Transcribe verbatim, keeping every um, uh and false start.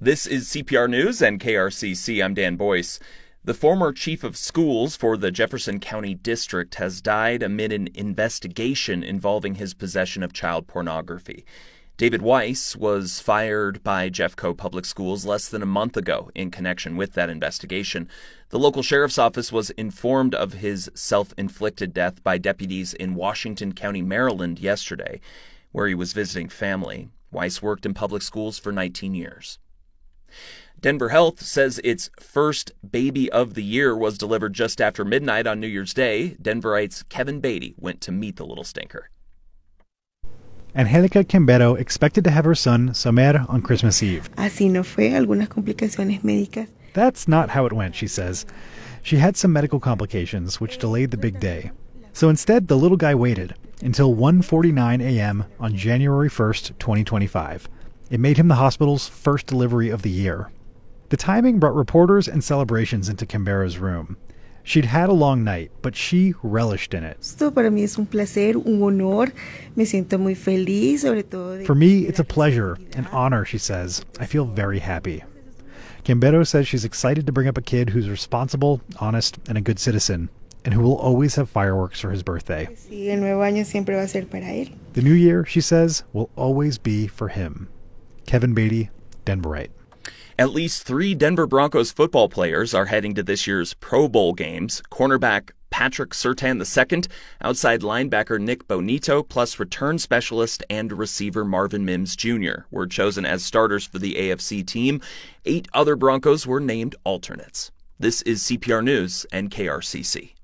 This is C P R News and K R C C. I'm Dan Boyce. The former chief of schools for the Jefferson County District has died amid an investigation involving his possession of child pornography. David Weiss was fired by Jeffco Public Schools less than a month ago in connection with that investigation. The local sheriff's office was informed of his self-inflicted death by deputies in Washington County, Maryland yesterday, where he was visiting family. Weiss worked in public schools for nineteen years. Denver Health says its first baby of the year was delivered just after midnight on New Year's Day. Denverite's Kevin Beatty went to meet the little stinker. Angelica Quembero expected to have her son, Somer, on Christmas Eve. Así no fue, algunas complicaciones médicas. That's not how it went, she says. She had some medical complications, which delayed the big day. So instead, the little guy waited until one forty-nine a.m. on January first, twenty twenty-five. It made him the hospital's first delivery of the year. The timing brought reporters and celebrations into Quembero's room. She'd had a long night, but she relished in it. Esto para mí es un placer, un honor. Me siento muy feliz, sobre todo. For me, it's a pleasure, an honor, she says. I feel very happy. Quembero says she's excited to bring up a kid who's responsible, honest, and a good citizen, and who will always have fireworks for his birthday. Sí, el nuevo año siempre va a ser para él. The new year, she says, will always be for him. Kevin Beatty, Denverite. At least three Denver Broncos football players are heading to this year's Pro Bowl games. Cornerback Patrick Surtain the second, outside linebacker Nick Bonito, plus return specialist and receiver Marvin Mims Junior were chosen as starters for the A F C team. Eight other Broncos were named alternates. This is C P R News and K R C C.